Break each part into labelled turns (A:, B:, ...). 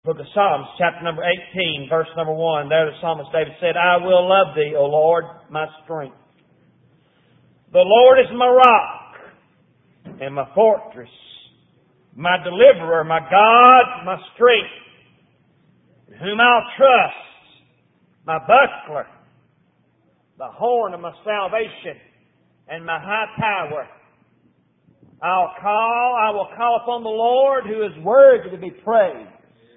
A: Book of Psalms, chapter number 18, verse number 1. There the psalmist David said, I will love Thee, O Lord, my strength. The Lord is my rock and my fortress, my deliverer, my God, my strength, in whom I'll trust, my buckler, the horn of my salvation, and my high tower. I will call upon the Lord, who is worthy to be praised.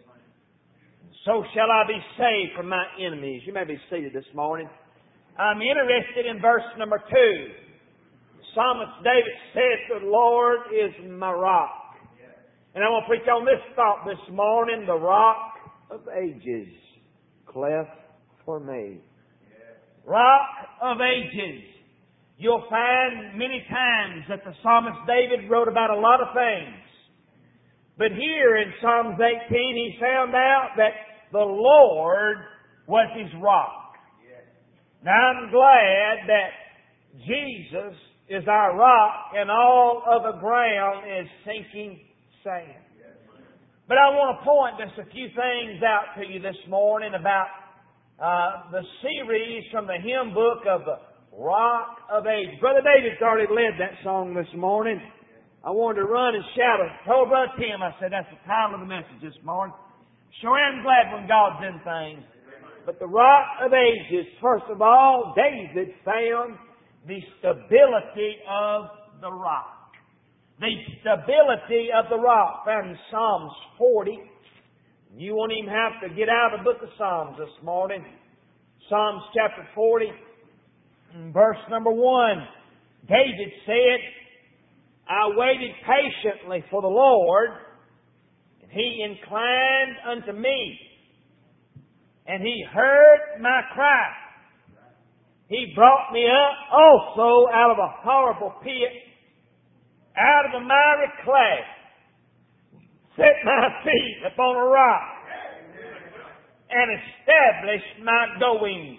A: So shall I be saved from my enemies. You may be seated this morning. I'm interested in verse number 2. The psalmist David said, the Lord is my rock. And I want to preach on this thought this morning, the rock of ages, cleft for me. Rock of ages. You'll find many times that the psalmist David wrote about a lot of things. But here in Psalms 18, he found out that the Lord was his rock. Now I'm glad that Jesus is our rock and all other ground is sinking sand. But I want to point just a few things out to you this morning about the series from the hymn book of the Rock of Ages. Brother David's already led that song this morning. I wanted to run and shout it. I told Brother Tim, I said, that's the title of the message this morning. Sure am glad when God's in things. But the Rock of Ages, first of all, David found the stability of the rock. The stability of the rock found in Psalms 40. You won't even have to get out of the book of Psalms this morning. Psalms chapter 40, verse number 1. David said, I waited patiently for the Lord, and He inclined unto me, and He heard my cry. He brought me up also out of a horrible pit, out of the miry clay, set my feet upon a rock, and established my goings.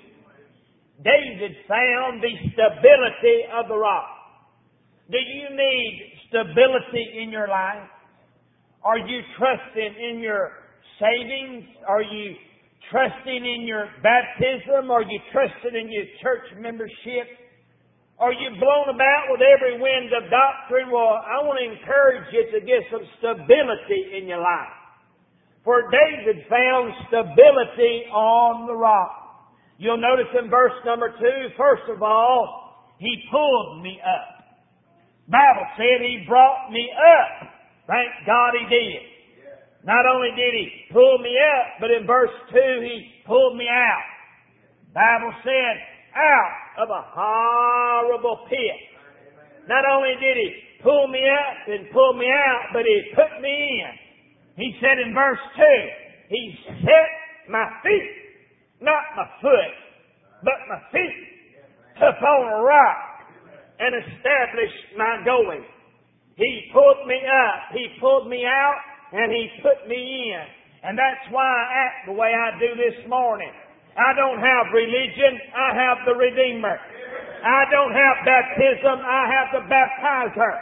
A: David found the stability of the rock. Do you need stability in your life? Are you trusting in your savings? Are you trusting in your baptism? Are you trusting in your church membership? Are you blown about with every wind of doctrine? Well, I want to encourage you to get some stability in your life. For David found stability on the rock. You'll notice in verse number 2, first of all, He pulled me up. Bible said He brought me up. Thank God He did. Not only did He pull me up, but in verse 2 He pulled me out. Bible said, out of a horrible pit. Not only did He pull me up and pull me out, but He put me in. He said in verse 2, He set my feet, not my foot, but my feet upon a rock and established my going. He pulled me up, He pulled me out, and He put me in. And that's why I act the way I do this morning. I don't have religion, I have the Redeemer. I don't have baptism, I have the baptizer.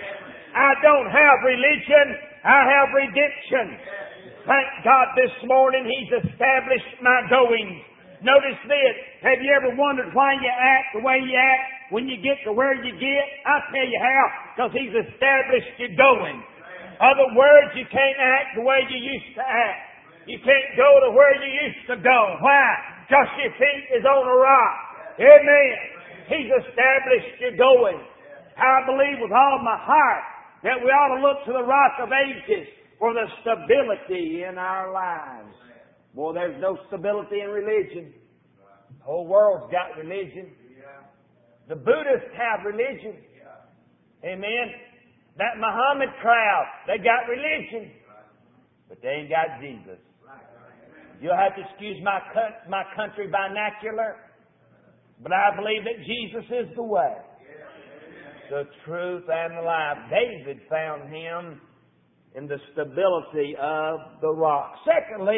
A: I don't have religion, I have redemption. Thank God this morning He's established my goings. Notice this. Have you ever wondered why you act the way you act when you get to where you get? I'll tell you how. Because He's established your going. Other words, you can't act the way you used to act. You can't go to where you used to go. Why? Because your feet is on a rock. Amen. He's established your going. I believe with all my heart that we ought to look to the Rock of Ages for the stability in our lives. Boy, there's no stability in religion. The whole world's got religion. The Buddhists have religion. Amen. That Muhammad crowd, they got religion. But they ain't got Jesus. You'll have to excuse my country vernacular. But I believe that Jesus is the way, the truth, and the life. David found Him in the stability of the rock. Secondly,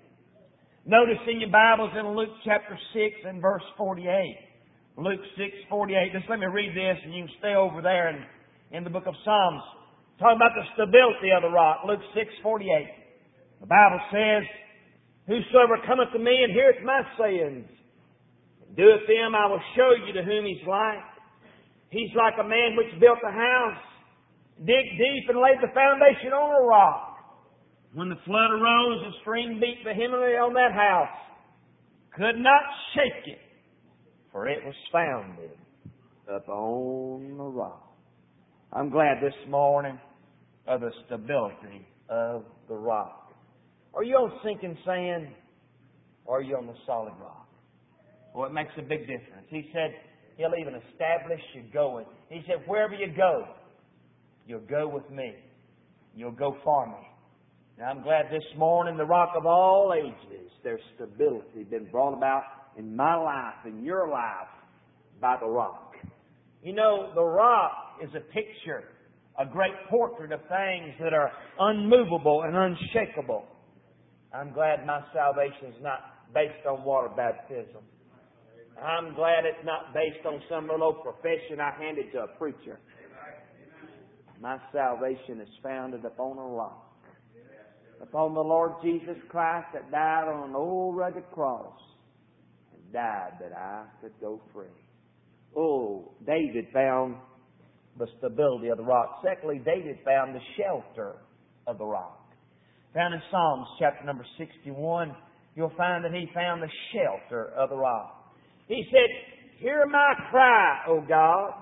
A: notice in your Bibles in Luke chapter 6 and verse 48. Luke 6:48. Just let me read this and you can stay over there in the book of Psalms. Talking about the stability of the rock. Luke 6:48. The Bible says, whosoever cometh to me and heareth my sayings, and doeth them, I will show you to whom he's like. He's like a man which built a house, dig deep and laid the foundation on a rock. When the flood arose, the stream beat vehemently on that house, could not shake it, for it was founded upon the rock. I'm glad this morning of the stability of the rock. Are you on sinking sand, or are you on the solid rock? Well, it makes a big difference. He said He'll even establish you going. He said, wherever you go, you'll go with me. You'll go for me. Now, I'm glad this morning, the rock of all ages, there's stability been brought about in my life, in your life, by the rock. You know, the rock is a picture, a great portrait of things that are unmovable and unshakable. I'm glad my salvation is not based on water baptism. I'm glad it's not based on some little profession I handed to a preacher. My salvation is founded upon a rock. Upon the Lord Jesus Christ that died on an old rugged cross and died that I could go free. Oh, David found the stability of the rock. Secondly, David found the shelter of the rock. Found in Psalms chapter number 61, you'll find that he found the shelter of the rock. He said, hear my cry, O God.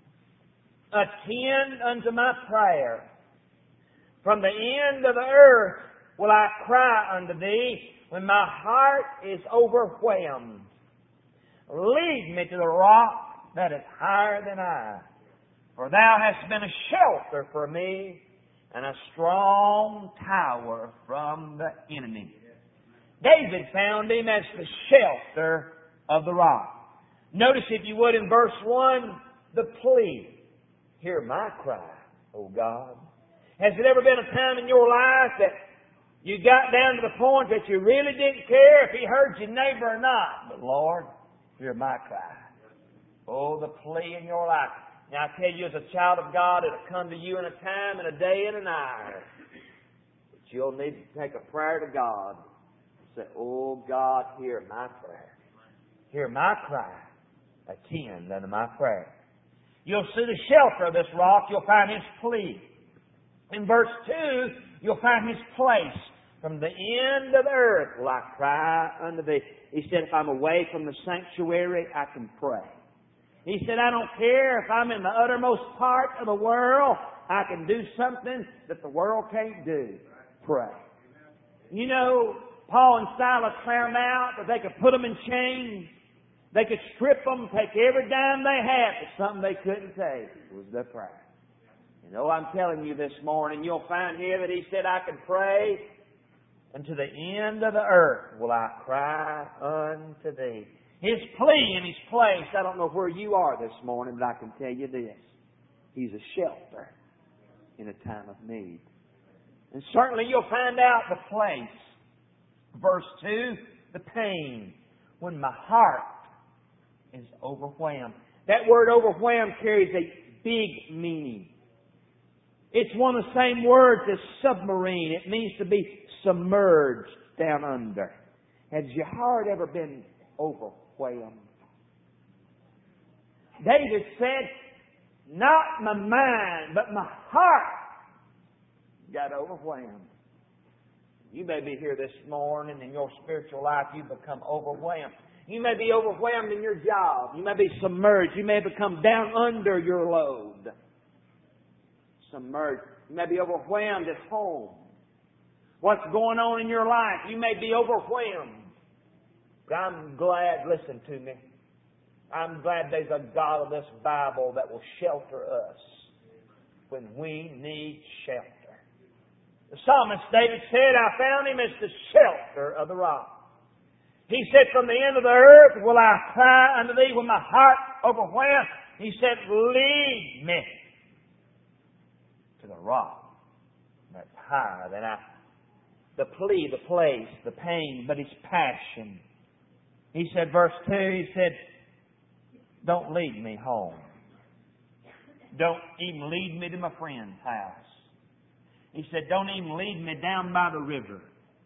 A: Attend unto my prayer. From the end of the earth will I cry unto thee when my heart is overwhelmed. Lead me to the rock that is higher than I. For thou hast been a shelter for me and a strong tower from the enemy. David found him as the shelter of the rock. Notice, if you would, in verse 1, the plea. Hear my cry, O God. Has it ever been a time in your life that you got down to the point that you really didn't care if he heard your neighbor or not? But Lord, hear my cry. Oh, the plea in your life. Now I tell you, as a child of God, it'll come to you in a time and a day and an hour. But you'll need to take a prayer to God. Say, oh God, hear my prayer. Hear my cry. Attend unto my prayer. You'll see the shelter of this rock. You'll find his plea. In verse 2, you'll find his place. From the end of the earth will I cry unto thee. He said, if I'm away from the sanctuary, I can pray. He said, I don't care if I'm in the uttermost part of the world. I can do something that the world can't do. Pray. You know, Paul and Silas found out that they could put them in chains. They could strip them, take every dime they had, but something they couldn't take was their prayer. You know, I'm telling you this morning, you'll find here that he said, I can pray, and to the end of the earth will I cry unto thee. His plea and his place, I don't know where you are this morning, but I can tell you this. He's a shelter in a time of need. And certainly you'll find out the place. Verse 2, the pain. When my heart is overwhelmed. That word overwhelmed carries a big meaning. It's one of the same words as submarine. It means to be submerged down under. Has your heart ever been overwhelmed? David said, not my mind, but my heart got overwhelmed. You may be here this morning in your spiritual life, you've become overwhelmed. You may be overwhelmed in your job. You may be submerged. You may become down under your load. Submerged. You may be overwhelmed at home. What's going on in your life? You may be overwhelmed. But I'm glad, listen to me, I'm glad there's a God of this Bible that will shelter us when we need shelter. The psalmist David said, I found him as the shelter of the rock. He said, from the end of the earth will I cry unto thee when my heart overwhelmed. He said, lead me to the rock that's higher than I. The plea, the place, the pain, but his passion. He said, verse 2, he said, don't lead me home. Don't even lead me to my friend's house. He said, don't even lead me down by the river.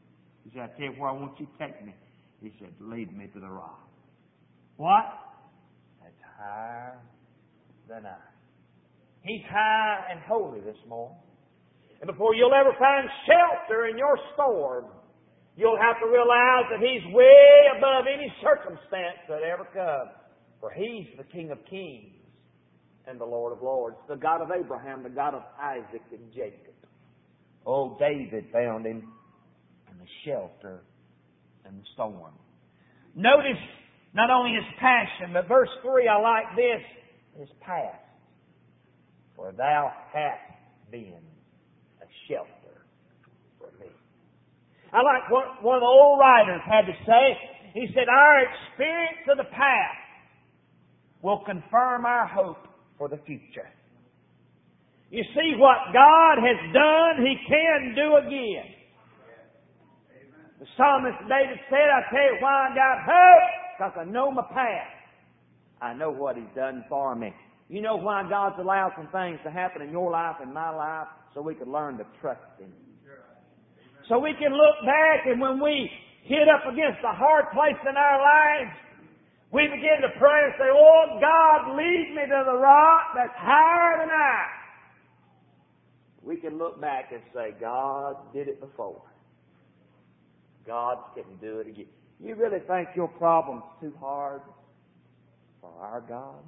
A: He said, I tell you where I want you to take me. He said, lead me to the rock. What? That's higher than I. He's high and holy this morning. And before you'll ever find shelter in your storm, you'll have to realize that He's way above any circumstance that ever comes. For He's the King of Kings and the Lord of Lords, the God of Abraham, the God of Isaac and Jacob. Oh, David found Him in the shelter and the storm. Notice not only His passion, but verse 3, I like this, His past. For Thou hast been a shelter for me. I like what one of the old writers had to say. He said, our experience of the past will confirm our hope for the future. You see, what God has done, He can do again. The psalmist David said, I tell you why I got hope, because I know my past. I know what He's done for me. You know why God's allowed some things to happen in your life and my life? So we can learn to trust Him. So we can look back, and when we hit up against a hard place in our lives, we begin to pray and say, oh, God, lead me to the rock that's higher than I. We can look back and say, God did it before. God can do it again. You really think your problem's too hard for our God?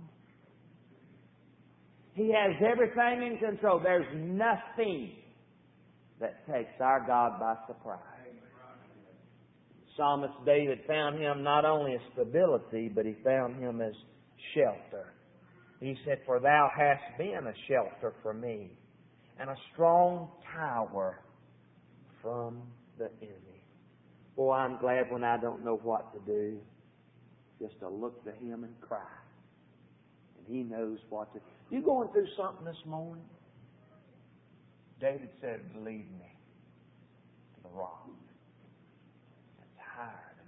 A: He has everything in control. There's nothing that takes our God by surprise. Psalmist David found Him not only as stability, but he found Him as shelter. He said, for Thou hast been a shelter for me, and a strong tower from the enemy. Boy, I'm glad when I don't know what to do, just to look to Him and cry. And He knows what to do. You going through something this morning? David said, lead me to the rock that's higher than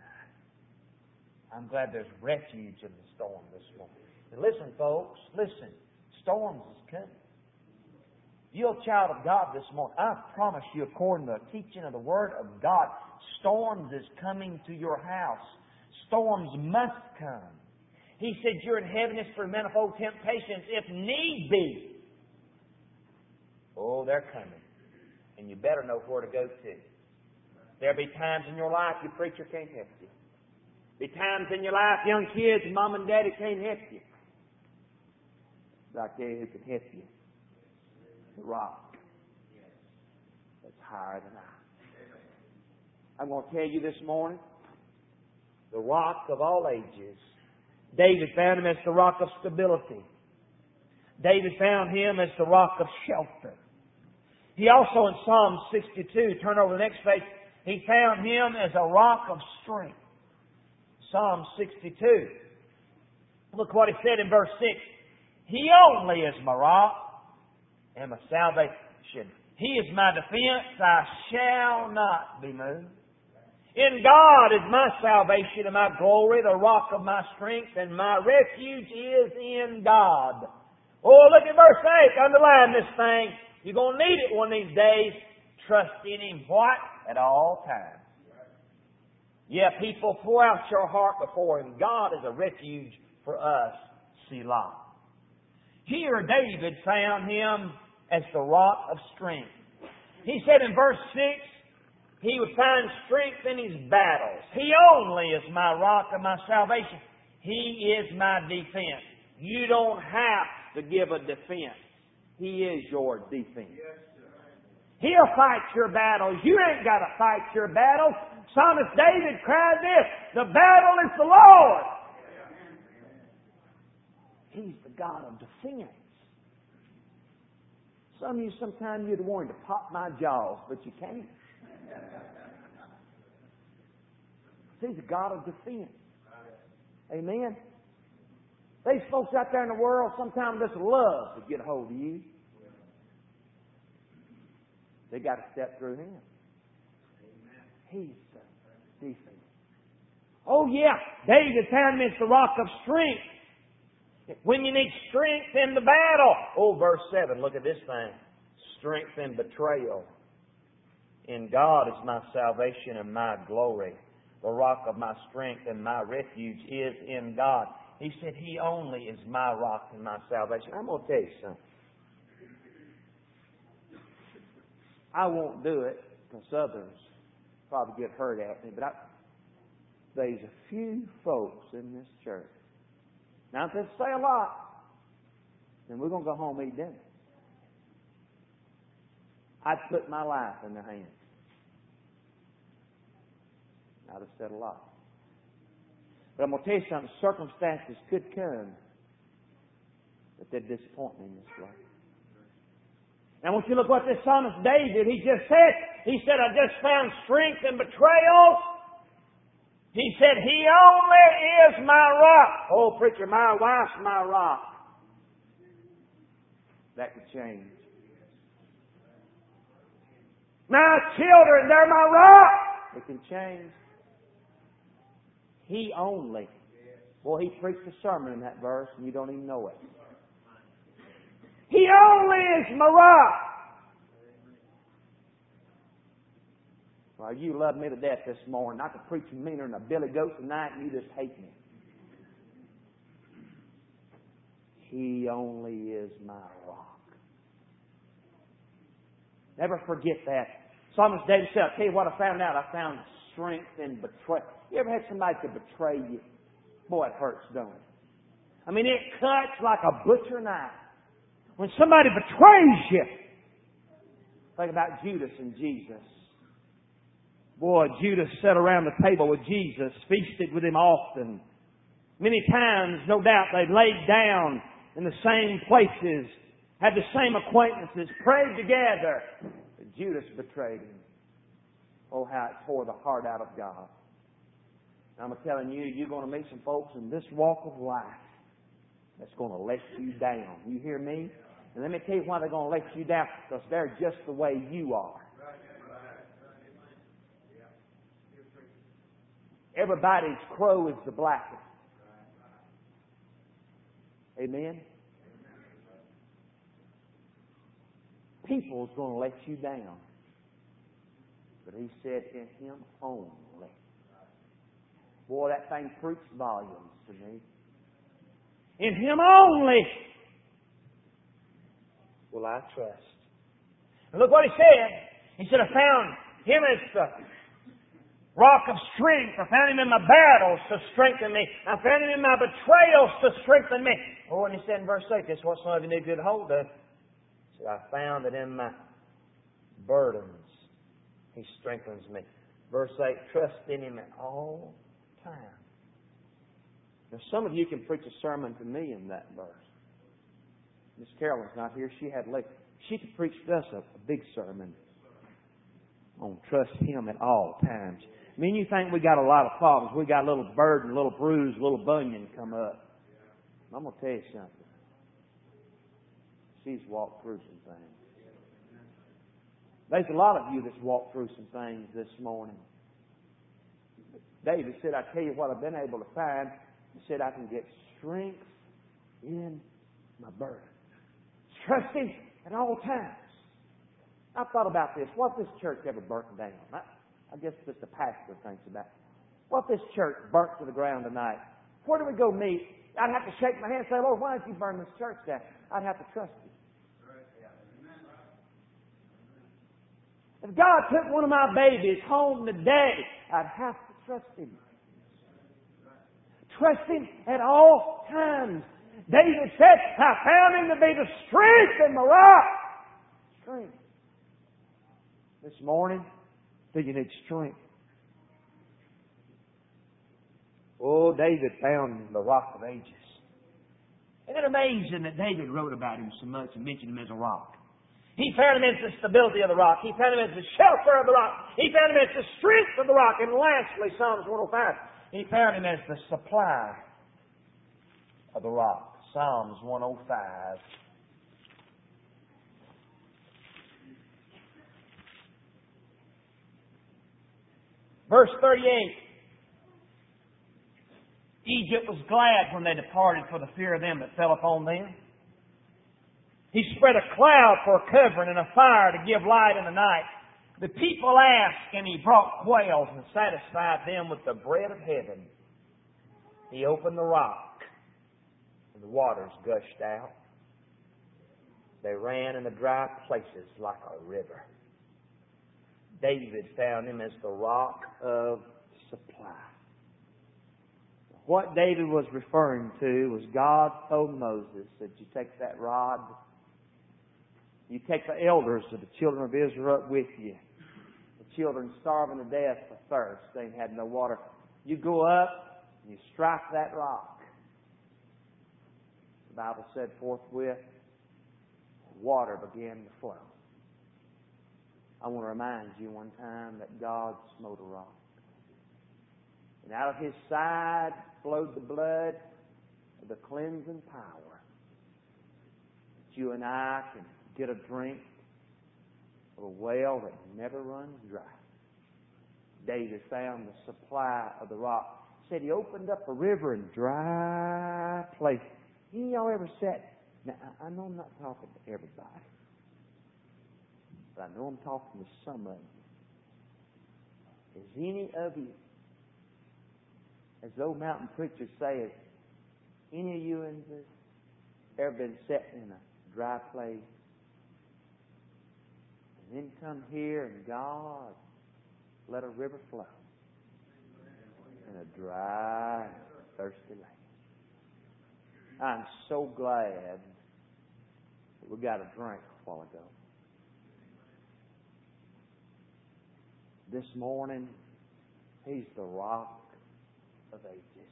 A: I. I'm glad there's refuge in the storm this morning. And listen, folks, listen. Storms is coming. You're a child of God this morning. I promise you, according to the teaching of the Word of God, storms is coming to your house. Storms must come. He said, you're in heaviness for manifold temptations, if need be. Oh, they're coming. And you better know where to go to. There'll be times in your life your preacher can't help you. There'll be times in your life, young kids, mom and daddy can't help you. But I tell you who can help you. The rock that's higher than I. I'm going to tell you this morning, the rock of all ages. David found Him as the rock of stability. David found Him as the rock of shelter. He also in Psalm 62, turn over the next page, he found Him as a rock of strength. Psalm 62. Look what he said in verse 6. He only is my rock and my salvation. He is my defense. I shall not be moved. In God is my salvation and my glory, the rock of my strength, and my refuge is in God. Oh, look at verse 8. Underline this thing. You're going to need it one of these days. Trust in Him what? At all times. Yeah, people, pour out your heart before Him. God is a refuge for us. Selah. Here David found Him as the rock of strength. He said in verse 6, he would find strength in his battles. He only is my rock and my salvation. He is my defense. You don't have to give a defense. He is your defense. He'll fight your battles. You ain't got to fight your battles. Psalmist David cried this, the battle is the Lord. He's the God of defense. Some of you, sometimes you'd want to pop my jaws, but you can't. He's a God of defense. Amen. There's folks out there in the world sometimes just love to get a hold of you. They got to step through Him. He's the defense. Oh yeah, David found me as the rock of strength. When you need strength in the battle. Oh, verse 7, look at this thing. Strength in betrayal In God is my salvation and my glory. The rock of my strength and my refuge is in God. He said He only is my rock and my salvation. I'm going to tell you something. I won't do it because others probably get hurt at me. But there's a few folks in this church. Now, if they say a lot, then we're going to go home and eat dinner. I'd put my life in their hands. I'd have said a lot. But I'm going to tell you something. Circumstances could come that they'd disappoint me in this way. And I want you to look what this psalmist David, he just said. He said, I just found strength in betrayal. He said, He only is my rock. Oh, preacher, my wife's my rock. That could change. My children, they're my rock. It can change. He only. Boy, he preached a sermon in that verse and you don't even know it. He only is my rock. Well, you love me to death this morning. I could preach you meaner than a billy goat tonight and you just hate me. He only is my rock. Never forget that. Psalmist David said, I'll tell you what I found out. I found strength in betrayal. You ever had somebody to betray you? Boy, it hurts, don't it? I mean, it cuts like a butcher knife. When somebody betrays you, think about Judas and Jesus. Boy, Judas sat around the table with Jesus, feasted with Him often. Many times, no doubt, they laid down in the same places, had the same acquaintances, prayed together. But Judas betrayed Him. Oh, how it tore the heart out of God. I'm telling you, you're going to meet some folks in this walk of life that's going to let you down. You hear me? And let me tell you why they're going to let you down. Because they're just the way you are. Everybody's crow is the blackest. Amen? People's going to let you down. But He said, in Him only. Boy, that thing preached volumes to me. In Him only will I trust. And look what He said. He said, I found Him as the rock of strength. I found Him in my battles to strengthen me. I found Him in my betrayals to strengthen me. Oh, and He said in verse 8, this is what some of you need to get hold of. He said, I found that in my burdens He strengthens me. Verse 8, trust in Him at all times. Now, some of you can preach a sermon to me in that verse. Miss Carolyn's not here. She could preach to us a big sermon on trust Him at all times. I mean, you think we got a lot of problems. We got a little burden, a little bruise, a little bunion come up. I'm going to tell you something. She's walked through some things. There's a lot of you that's walked through some things this morning. David said, I tell you what I've been able to find. He said, I can get strength in my burden. Trust Him at all times. I've thought about this. What if this church ever burnt down? I guess just the pastor thinks about it. What if this church burnt to the ground tonight? Where do we go meet? I'd have to shake my hand and say, Lord, why did you burn this church down? I'd have to trust You. If God took one of my babies home today, I'd have to trust Him. Trust Him at all times. David said, I found Him to be the strength in my rock. Strength. This morning, do you need strength? Oh, David found the rock of ages. Isn't it amazing that David wrote about him so much and mentioned him as a rock? He found Him as the stability of the rock. He found Him as the shelter of the rock. He found Him as the strength of the rock. And lastly, Psalms 105, He found Him as the supply of the rock. Psalms 105. Verse 38. Egypt was glad when they departed for the fear of them that fell upon them. He spread a cloud for a covering and a fire to give light in the night, The people asked, and He brought quails and satisfied them with the bread of heaven. He opened the rock, and the waters gushed out. They ran in the dry places like a river. David found Him as the rock of supply. What David was referring to was God told Moses that you take that rod, you take the elders of the children of Israel up with you. The children starving to death for thirst. They had no water. You go up and you strike that rock. The Bible said forthwith, water began to flow. I want to remind you one time that God smote a rock. And out of His side flowed the blood of the cleansing power. That you and I can get a drink of a well that never runs dry. David found the supply of the rock. Said he opened up a river in dry places. Any of y'all ever sat? Now, I know I'm not talking to everybody, but I know I'm talking to some of you. Is any of you, as the old mountain preachers say, has any of you in this ever been set in a dry place? And then come here and God let a river flow in a dry, thirsty land. I'm so glad that we got a drink a while ago. This morning, He's the rock of ages.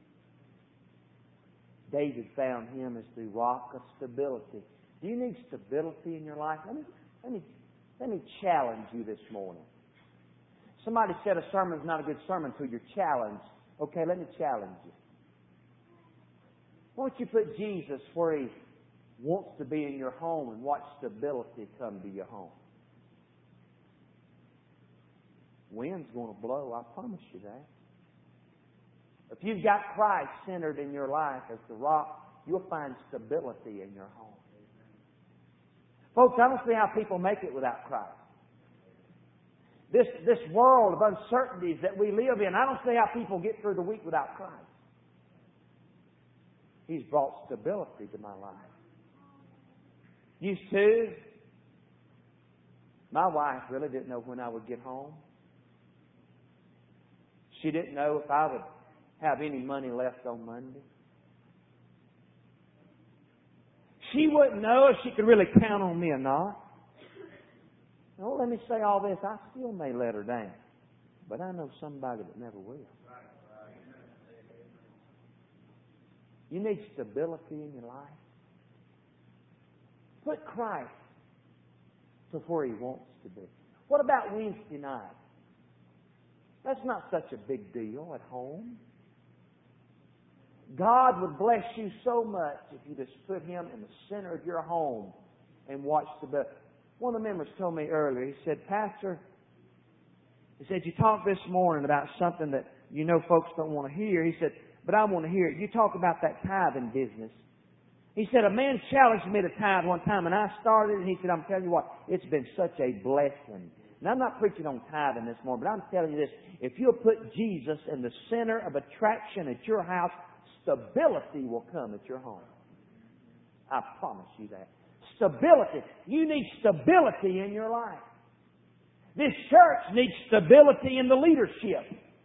A: David found Him as the rock of stability. Do you need stability in your life? Let me challenge you this morning. Somebody said a sermon is not a good sermon until you're challenged. Okay, let me challenge you. Why don't you put Jesus where He wants to be in your home and watch stability come to your home? Wind's going to blow, I promise you that. If you've got Christ centered in your life as the rock, you'll find stability in your home. Folks, I don't see how people make it without Christ. This world of uncertainties that we live in, I don't see how people get through the week without Christ. He's brought stability to my life. Used to, my wife really didn't know when I would get home. She didn't know if I would have any money left on Monday. She wouldn't know if she could really count on me or not. Well, let me say all this. I still may let her down. But I know somebody that never will. You need stability in your life. Put Christ to where He wants to be. What about Wednesday night? That's not such a big deal at home. God would bless you so much if you just put Him in the center of your home and watch the... One of the members told me earlier, he said, Pastor, he said, you talked this morning about something that you know folks don't want to hear. He said, but I want to hear it. You talk about that tithing business. He said, a man challenged me to tithe one time, and I started, and he said, I'm telling you what, it's been such a blessing. And I'm not preaching on tithing this morning, but I'm telling you this. If you'll put Jesus in the center of attraction at your house, stability will come at your home. I promise you that. Stability. You need stability in your life. This church needs stability in the leadership.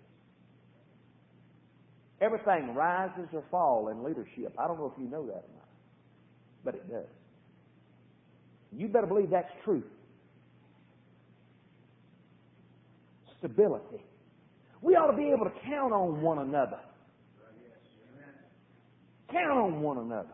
A: Everything rises or falls in leadership. I don't know if you know that or not, but it does. You better believe that's true. Stability. We ought to be able to count on one another. Count on one another.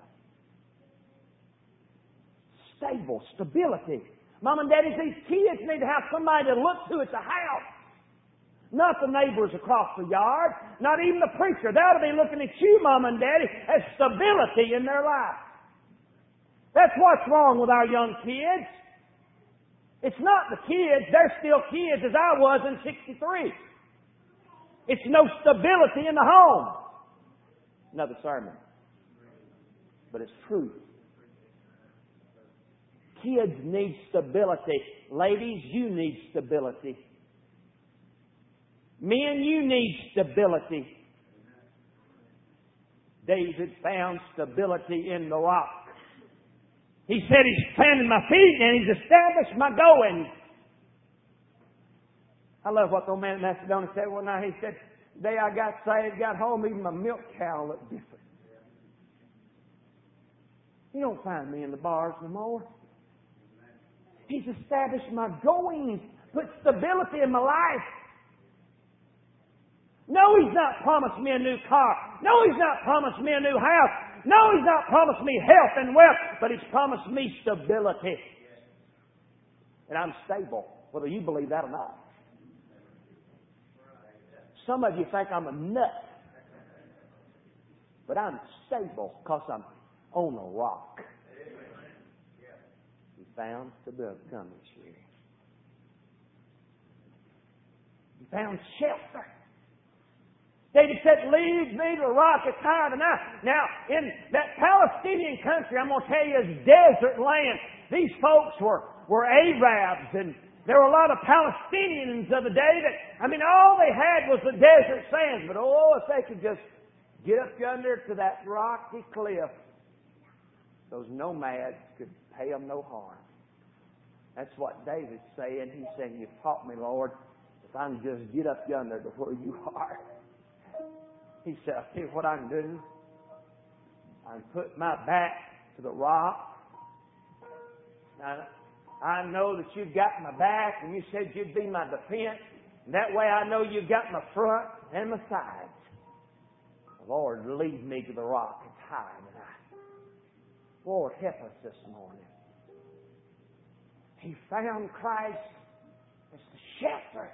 A: Stable, stability. Mom and Daddy, these kids need to have somebody to look to at the house. Not the neighbors across the yard. Not even the preacher. They ought to be looking at you, Mom and Daddy, as stability in their life. That's what's wrong with our young kids. It's not the kids. They're still kids as I was in 63. It's no stability in the home. Another sermon. But it's true. Kids need stability. Ladies, you need stability. Men, you need stability. David found stability in the rock. He said, He's planted my feet and He's established my going. I love what the old man in Macedonia said one night. He said, the day I got saved, got home, even my milk cow looked different. You don't find me in the bars no more. He's established my going, put stability in my life. No, He's not promised me a new car. No, He's not promised me a new house. No, He's not promised me health and wealth, but He's promised me stability. And I'm stable, whether you believe that or not. Some of you think I'm a nut, but I'm stable because I'm on a rock. He found stability. Come this year. He found shelter. David said, lead me to the rock that's higher than I. Now, in that Palestinian country, I'm going to tell you, is desert land. These folks were Arabs, and there were a lot of Palestinians of the day that, all they had was the desert sands. But if they could just get up yonder to that rocky cliff, those nomads could pay them no harm. That's what David's saying. He's saying, you've taught me, Lord, if I can just get up yonder to where you are. He said, I'll tell you what I can do. I can put my back to the rock. Now, I know that you've got my back, and you said you'd be my defense. And that way I know you've got my front and my sides. Lord, lead me to the rock that's higher than I. Lord, help us this morning. He found Christ as the shepherd.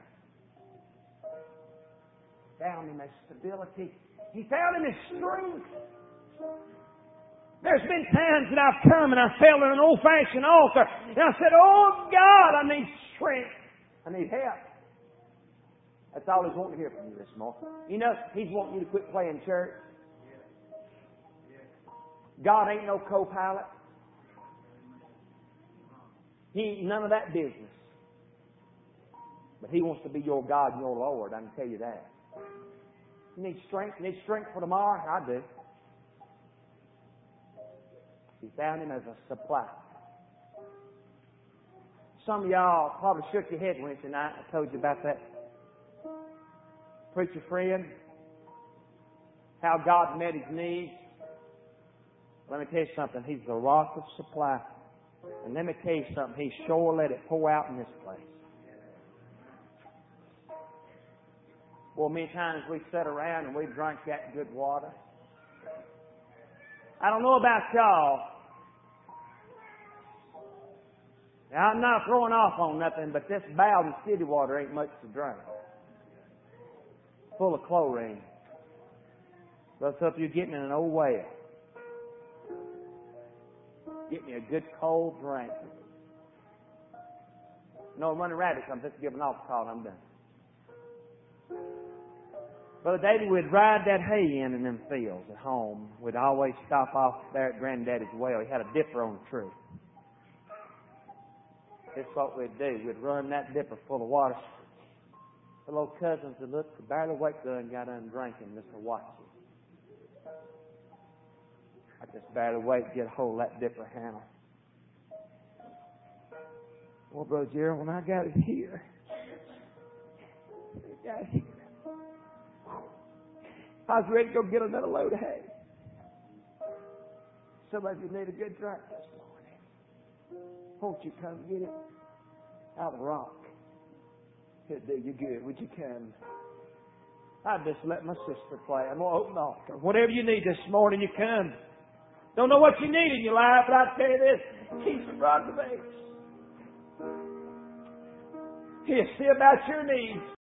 A: Found Him as stability. He found Him as strength. There's been times that I've come and I fell in an old-fashioned altar and I said, oh God, I need strength. I need help. That's all He's wanting to hear from you this morning. You know, He's wanting you to quit playing church. God ain't no co-pilot. He ain't none of that business. But He wants to be your God and your Lord, I can tell you that. You need strength? You need strength for tomorrow? I do. He found Him as a supply. Some of y'all probably shook your head Wednesday night. I told you about that preacher friend. How God met his needs. Let me tell you something. He's the rock of supply. And let me tell you something. He sure let it pour out in this place. Well, many times we sat around and we drank that good water. I don't know about y'all. Now, I'm not throwing off on nothing, but this Bowden City water ain't much to drink. Full of chlorine. Looks up you're getting in an old well. Get me a good cold drink. No, running rabbit comes. Let's give an altar call and I'm done. Brother David, we'd ride that hay in them fields at home. We'd always stop off there at Granddaddy's well. He had a dipper on the tree. That's what we'd do. We'd run that dipper full of water. The little cousins would look, barely wake up and got done drinking just to watch it. I just barely wait to get a hold of that dipper handle. Well, Brother Gerald, when I got it here, I was ready to go get another load of hay. Some of you need a good drink this morning. Won't you come get it out of the rock? It'll do you good. Would you come? I just let my sister play. I'm going to open the altar. Whatever you need this morning, you come. Don't know what you need in your life, but I'll tell you this. Jesus brought the base. He'll see about your needs.